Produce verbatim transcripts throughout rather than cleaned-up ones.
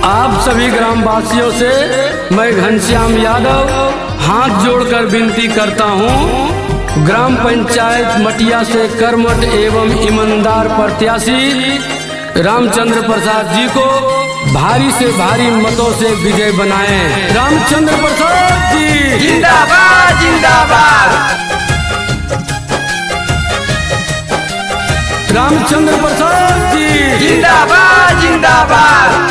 आप सभी ग्रामवासियों से मैं घनश्याम यादव हाथ जोड़कर विनती करता हूँ, ग्राम पंचायत मटिया से कर्मठ एवं ईमानदार प्रत्याशी रामचंद्र प्रसाद जी को भारी से भारी मतों से विजय बनाएं। रामचंद्र प्रसाद जी जिंदाबाद जिंदाबाद। रामचंद्र प्रसाद जी जिंदाबाद जिंदाबाद।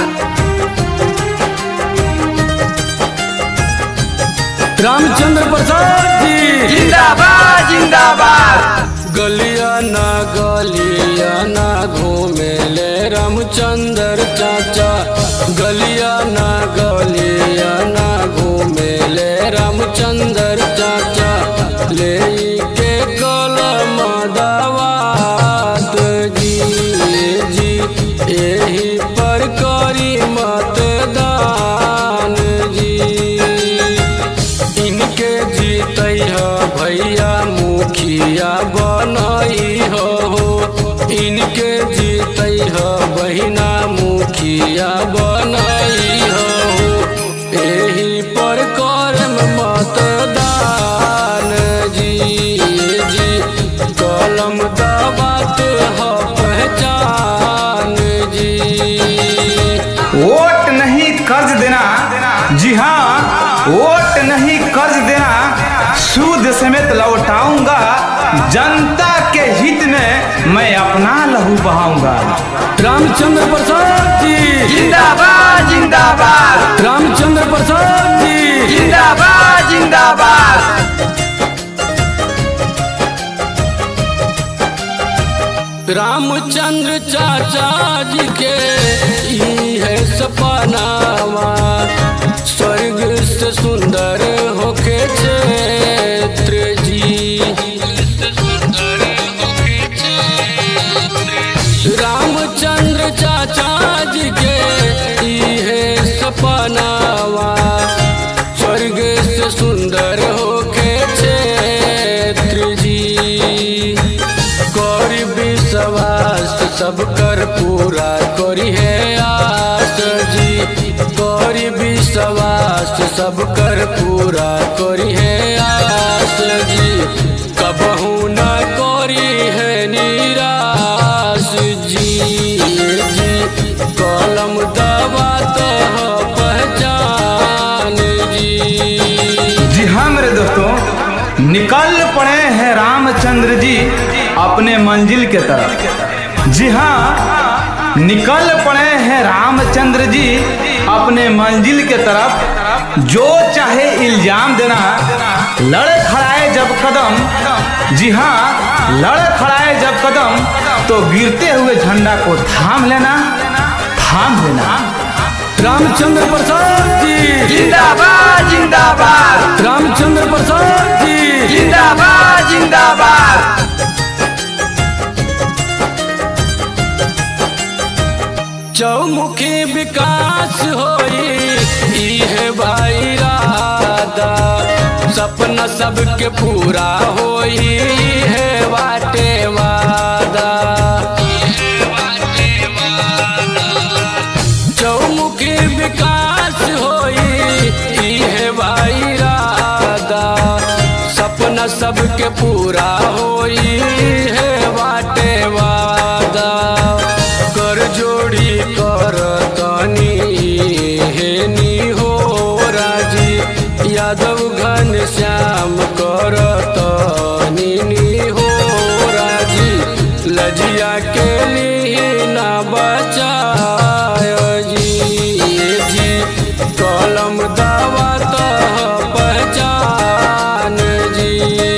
रामचंद्र प्रसाद जी जिंदाबाद जिंदाबाद। गलिया ना गलिया ना घूमे ले रामचंद्र चाचा, गलिया ना गलिया ना घूमे ले रामचंद्र चाचा, ले के कलम दावत जी जी यही पर करी मतदान जी, इनके जीते है भैया मुखिया बनई हो, इनके जीते है बहिना मुखिया बनई हो, यही पर करम मतदान जी जी कलम दावत है पहचान जी। वोट नहीं कर्ज देना, जी हाँ वोट नहीं कर्ज देना, सूद समेत लौटाऊंगा, जनता के हित में मैं अपना लहू बहाऊंगा। रामचंद्र प्रसाद जी जिंदाबाद जिंदाबाद। रामचंद्र प्रसाद जी जिंदाबाद जिंदाबाद। रामचंद्र चाचा जी के ई है सपनावा, स्वर्ग से सुंदर होके क्षेत्र जी, रामचंद्र चाचा जी के ई है सपनावा, स्वर्ग से सुंदर होके क्षेत्र जी, करी विश्वास सब कर पूरा करी है आस जी, करी विश्वास सब कर पूरा करी है आस जी, कबहू न करी है निराश जी जी कलम दावत है पहचान जी। जी हाँ मेरे दोस्तों, निकल पड़े हैं रामचंद्र जी अपने मंजिल के तरफ। जी हाँ निकल पड़े हैं रामचंद्र जी अपने मंजिल के तरफ, जो चाहे इल्जाम देना, लड़ खड़ाए जब कदम, जी हाँ लड़ खड़ाए जब कदम, तो गिरते हुए झंडा को थाम लेना, थाम लेना। रामचंद्र प्रसाद जी जिंदाबाद जिंदाबाद। रामचंद्र प्रसाद जी जिंदाबाद जिंदाबाद। चौमुखी विकास होई ई है भाई राधा, सपना सबके पूरा होई है वाटे वादा, चौमुखी विकास होई ई है भाई राधा, सपना सबके पूरा होई है वाटे वादा, कर जोड़ी कर तनी हे नी हो राजी, यादव घनश्याम कर तनी नी हो राजी, लजिया के लिए ना बचाय जी जी कलम दावत है पहचान जी,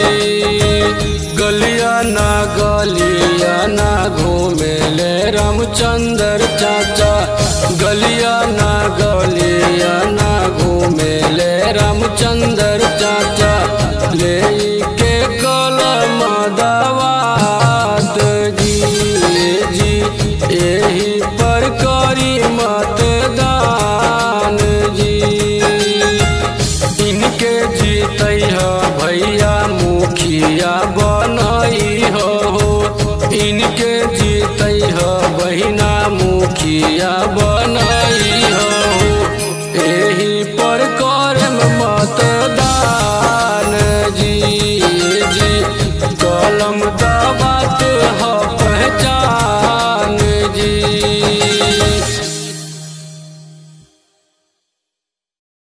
गलिया ना गलिया ना घूमे ले रामचंद्र चाचा, गलिया ना गलिया ना घूमे ले रामचंद्र चाचा, ले के कलम दावत जी जी यही पर करी मतदान जी, इनके जीते है भैया मुखिया बनई हो, इनके जीते है बहिना मुखिया बना